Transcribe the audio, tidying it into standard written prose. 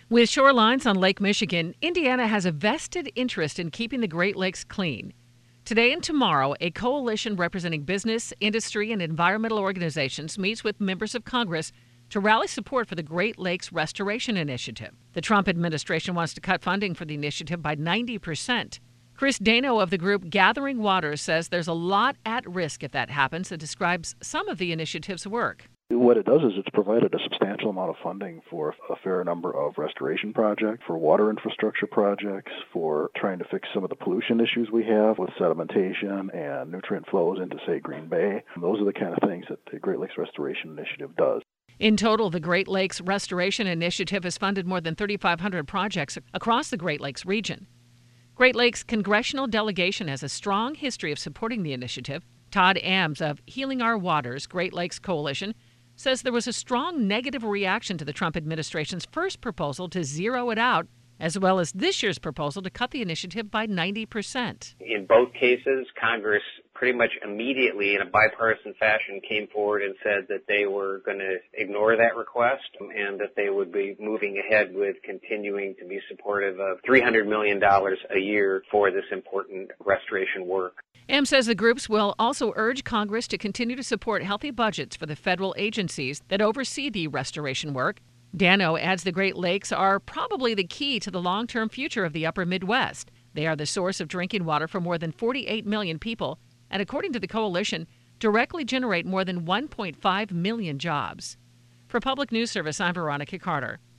With shorelines on Lake Michigan, Indiana has a vested interest in keeping the Great Lakes clean. Today and tomorrow, a coalition representing business, industry, and environmental organizations meets with members of Congress to rally support for the Great Lakes Restoration Initiative. The Trump administration wants to cut funding for the initiative by 90%. Chris Dano of the group Gathering Waters says there's a lot at risk if that happens and describes some of the initiative's work. What it does is it's provided a substantial amount of funding for a fair number of restoration projects, for water infrastructure projects, for trying to fix some of the pollution issues we have with sedimentation and nutrient flows into, say, Green Bay. Those are the kind of things that the Great Lakes Restoration Initiative does. In total, the Great Lakes Restoration Initiative has funded more than 3,500 projects across the Great Lakes region. Great Lakes congressional delegation has a strong history of supporting the initiative. Todd Ames of Healing Our Waters Great Lakes Coalition says there was a strong negative reaction to the Trump administration's first proposal to zero it out, as well as this year's proposal to cut the initiative by 90%. In both cases, Congress pretty much immediately, in a bipartisan fashion, came forward and said that they were going to ignore that request and that they would be moving ahead with continuing to be supportive of $300 million a year for this important restoration work. Am says the groups will also urge Congress to continue to support healthy budgets for the federal agencies that oversee the restoration work. Dano adds the Great Lakes are probably the key to the long-term future of the upper Midwest. They are the source of drinking water for more than 48 million people, and according to the coalition, directly generate more than 1.5 million jobs. For Public News Service, I'm Veronica Carter.